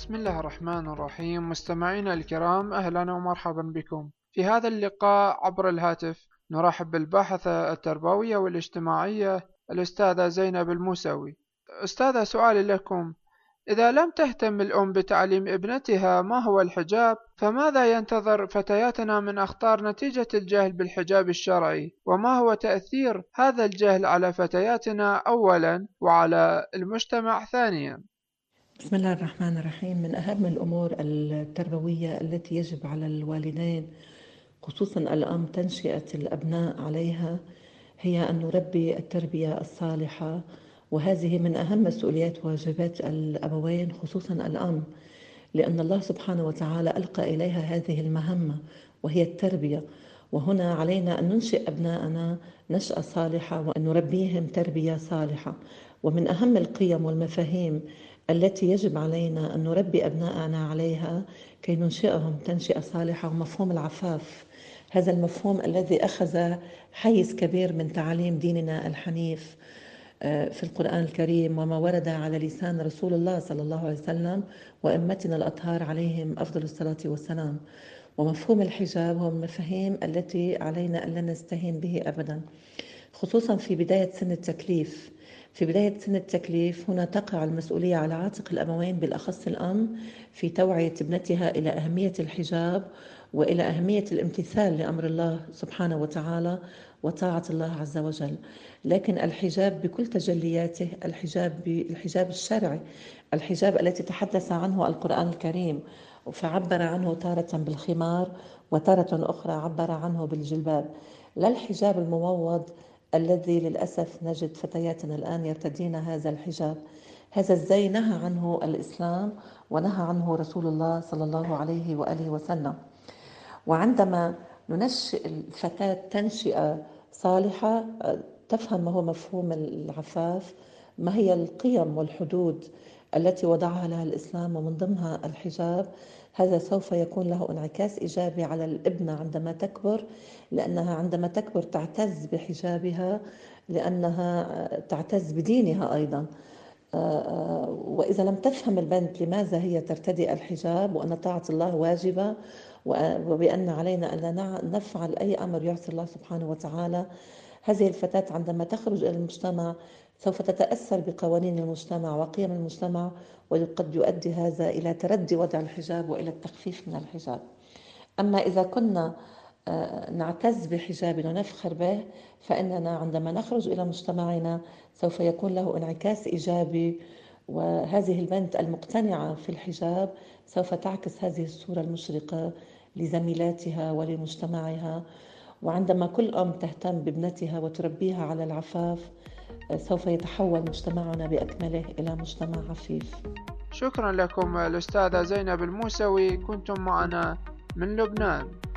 بسم الله الرحمن الرحيم. مستمعينا الكرام، أهلا ومرحبا بكم في هذا اللقاء عبر الهاتف. نرحب بالباحثة التربوية والاجتماعية الأستاذة زينب الموسوي. أستاذة، سؤالي لكم: إذا لم تهتم الأم بتعليم ابنتها ما هو الحجاب، فماذا ينتظر فتياتنا من أخطار نتيجة الجهل بالحجاب الشرعي؟ وما هو تأثير هذا الجهل على فتياتنا أولا وعلى المجتمع ثانيا؟ بسم الله الرحمن الرحيم. من أهم الأمور التربوية التي يجب على الوالدين خصوصا الأم تنشئة الأبناء عليها هي أن نربي التربية الصالحة، وهذه من أهم مسؤوليات وواجبات الأبوين خصوصا الأم، لأن الله سبحانه وتعالى ألقى إليها هذه المهمة وهي التربية. وهنا علينا أن ننشئ أبناءنا نشأة صالحة وأن نربيهم تربية صالحة. ومن أهم القيم والمفاهيم التي يجب علينا أن نربي أبناءنا عليها كي ننشئهم تنشئة صالحة ومفهوم العفاف. هذا المفهوم الذي أخذ حيز كبير من تعاليم ديننا الحنيف في القرآن الكريم، وما ورد على لسان رسول الله صلى الله عليه وسلم وأئمتنا الأطهار عليهم أفضل الصلاة والسلام. ومفهوم الحجاب هو المفاهيم التي علينا أن لا نستهين به أبدا، خصوصا في بداية سن التكليف. في بداية سن التكليف هنا تقع المسؤولية على عاتق الأبوين، بالأخص الأم، في توعية ابنتها إلى أهمية الحجاب وإلى أهمية الامتثال لأمر الله سبحانه وتعالى وطاعة الله عز وجل. لكن الحجاب بكل تجلياته، الحجاب الشرعي، الحجاب التي تحدث عنه القرآن الكريم، فعبر عنه تارة بالخمار وتارة أخرى عبر عنه بالجلباب، لا الحجاب المموض الذي للأسف نجد فتياتنا الآن يرتدين هذا الحجاب. هذا الزي نهى عنه الإسلام ونهى عنه رسول الله صلى الله عليه وآله وسلم. وعندما ننشئ الفتاة تنشئة صالحة تفهم ما هو مفهوم العفاف، ما هي القيم والحدود التي وضعها لها الإسلام ومن ضمنها الحجاب. هذا سوف يكون له انعكاس إيجابي على الابنة عندما تكبر، لأنها عندما تكبر تعتز بحجابها، لأنها تعتز بدينها أيضا. وإذا لم تفهم البنت لماذا هي ترتدي الحجاب وأن طاعة الله واجبة وبأن علينا أن لا نفعل أي أمر يعصي الله سبحانه وتعالى، هذه الفتاة عندما تخرج إلى المجتمع سوف تتأثر بقوانين المجتمع وقيم المجتمع، وقد يؤدي هذا إلى تردي وضع الحجاب وإلى التخفيف من الحجاب. أما إذا كنا نعتز بحجابنا ونفخر به، فإننا عندما نخرج إلى مجتمعنا سوف يكون له انعكاس إيجابي، وهذه البنت المقتنعة في الحجاب سوف تعكس هذه الصورة المشرقة لزميلاتها ولمجتمعها. وعندما كل أم تهتم بابنتها وتربيها على العفاف سوف يتحول مجتمعنا بأكمله إلى مجتمع عفيف. شكرا لكم الأستاذة زينب الموسوي، كنتم معنا من لبنان.